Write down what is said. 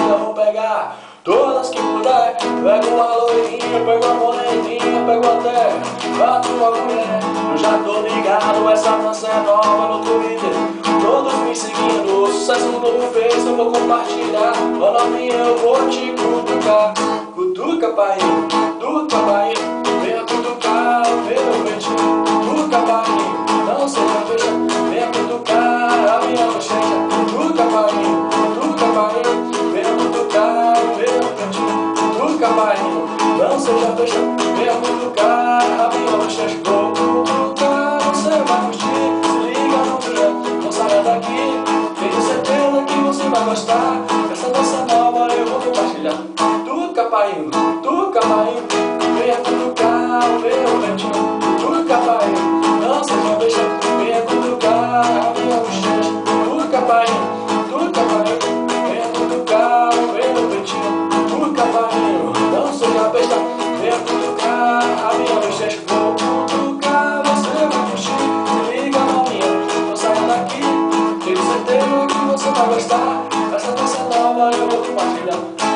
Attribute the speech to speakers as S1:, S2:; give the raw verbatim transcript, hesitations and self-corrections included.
S1: eu vou pegar todas que puder. Pego uma loirinha, pego uma molequinha, pego até a tua mulher. Eu já tô ligado, essa dança é nova no Twitter, todos me seguindo, o sucesso no Face eu vou compartilhar. Ó novinha, eu vou te cutucar. Cutuca, pai, cutuca, pai, venha cutucar o meu peitinho. Cutuca, pai, não seja fecha, venha cutucar a minha bochecha. Cutuca, pai, cutuca, pai, venha cutucar o meu peitinho. Cutuca, pai, não seja fecha, venha cutucar a minha bochecha. Vou cutucar, você vai curtir, se liga novinha, não saia daqui, tenho certeza que você vai gostar. Essa dança nova eu vou compartilhar. Cutuca, pai, cutuca, pai, venha cutucar o meu peitinho. Cutuca, pai, não seja besta, venha cutucar a minha bochecha. Cutuca, pai, cutuca, pai, venha cutucar o meu peitinho. Cutuca, pai, não seja besta, venha cutucar a minha bochecha. Vou cutucar, você vai curtir, se liga novinha, não saia daqui, tenho certeza que você vai gostar. Essa dança nova eu vou compartilhar.